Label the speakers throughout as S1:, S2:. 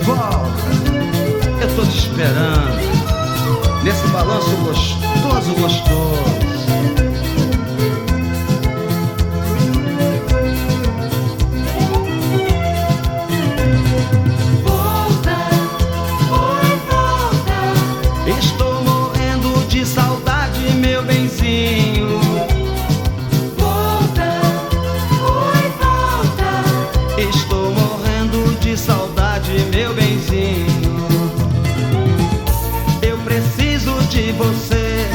S1: Volta, eu tô te esperando nesse balanço gostoso, gostoso.
S2: Volta, oi, volta.
S1: Estou morrendo de saudade, meu benzinho.
S2: Volta, oi, volta.
S1: Estou morrendo de saudade, meu benzinho. Eu preciso de você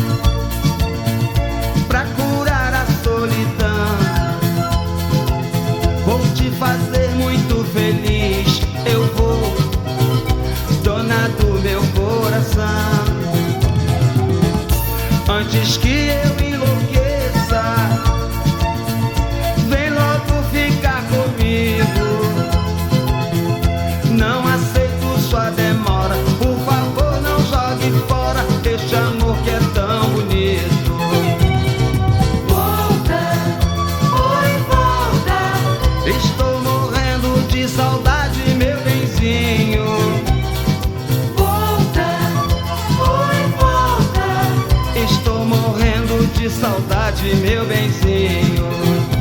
S1: pra curar a solidão. Vou te fazer muito feliz. Eu vou, dona do meu coração. Antes que eu enlouqueça, vem logo ficar comigo. Não aceito sua demora, por favor não jogue fora este amor que é tão bonito.
S2: Volta, oi, volta.
S1: Estou morrendo de saudade, meu benzinho.
S2: Volta, oi, volta.
S1: Estou morrendo de saudade, meu benzinho.